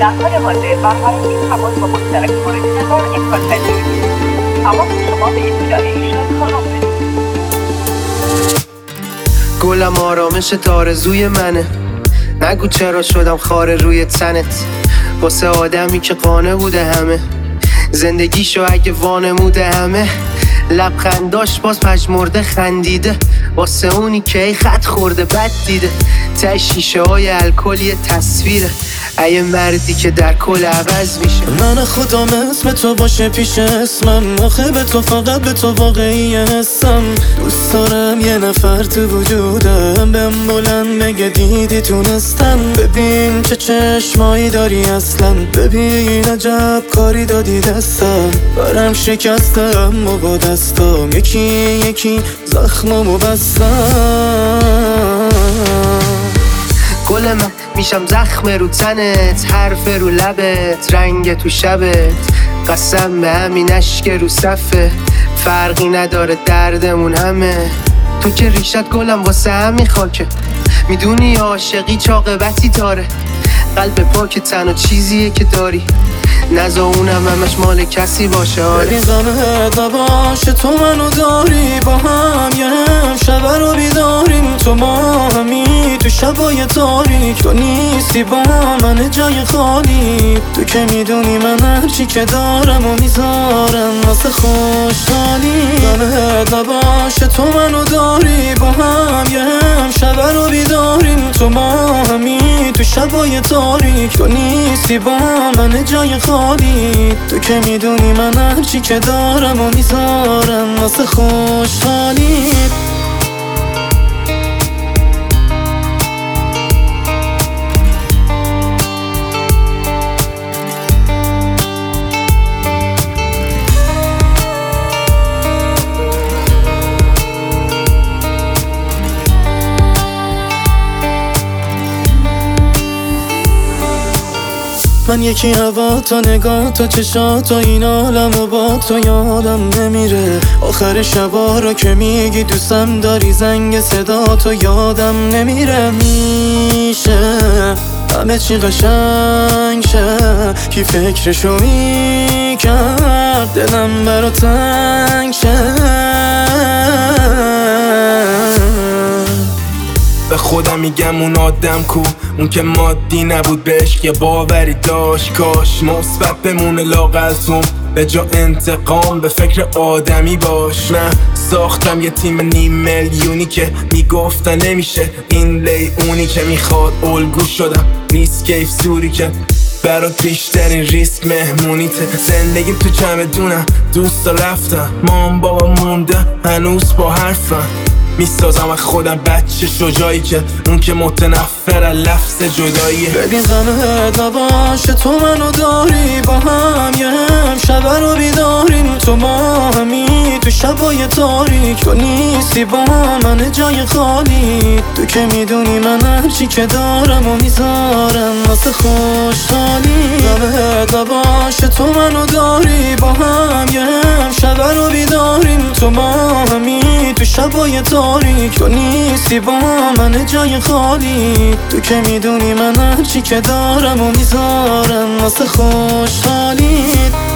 در حال حاضر برقراری تماس با مشترک مورد نظر امکان پذیر نیست. تماس شما به اطلاع ایشان خواهم رسید. گلم آرامش آرزوی منه، نگو چرا شدم خاره روی تنت. واسه آدمی که قانع بوده همه زندگیشو اگه وانموده همه، لبخنداش باز پژمرده خندیده، واسه اونی که ای خط خورده بد دیده. ته شیشه های الکل یه تصویره، ای مردی که در کل عوض میشه. من خودم اسم تو باشه پیش اسمم، آخه به تو فقط به تو واقعی هستم. دوست دارم یه نفر تو وجودم بهم بلند بگه دیدی تونستم. ببین چه چشمایی داری اصلا، ببین عجب کاری دادی دستم. برم شکستم و با دستم یکی یکی زخممو بستم. گل من میشم زخم رو تنت، حرف رو لبت، رنگ تو شبت. قسم به همین اشک رو صفه، فرقی نداره دردمون همه. تو که ریشت گلم واسه همین خاکه، میدونی عاشقی چه عاقبتی داره. قلب پاک تنها چیزیه که داری، نزا اونم همش مال کسی باشه. ببین غمت نباشه تو منو داری، با هم یه هم شب رو بیداریم. تو ما همی تو شبای تاریک، تو نیستی با من جای خالی. تو که میدونی من هرچی که دارم و میذارم واسه خوشحالی. غمت نباشه تو منو داری، با هم یه هم شب رو بیداریم. تو ما همی تو شبای تاریک، تو نیستی با من جای خالی. تو که میدونی من هرچی که دارم و میذارم واسه خوشحالی. من یکی هوا تا نگاه تا چشات و این عالم و با تو یادم نمیره. آخر شبا رو که میگی دوستم داری، زنگ صدا تو یادم نمیره. میشه همه چی قشنگ شه، کی فکرشو میکرد دلم برا تنگ شه. به خودم میگم اون آدم کو، اون که مادی نبود به عشق باوری داشت. کاش مثبت بمونه لاغرتون، به جا انتقام به فکر آدمی باش. نه ساختم یه تیم 5 میلیونی که میگفتن نمیشه این لیونی که میخواد الگو شدم. نیست کیف سوری که برات بیشترین ریسک مهمونیته. زندگیم تو چمدونم، دوستا رفتم، مام بابا مونده هنوز با حرفم. میسازم از خودم بچه شجاعی که اون که متنفر از لفظ جداییه. ببین غمت نباشه تو منو داری، با هم یه هم شب رو بیداریم. تو ما همی تو شبای تاریک، تو نیستی با من جای خالی. تو که میدونی من هرچی که دارم و میذارم واسه خوشحالی. غمت نباشه تو منو داری، با هم یه هم شب رو بیداریم. تو ما همی تو شبای تاریک، تو نیستی با من جای خالی. تو که میدونی من هرچی که دارم و میذارم واسه خوشحالی.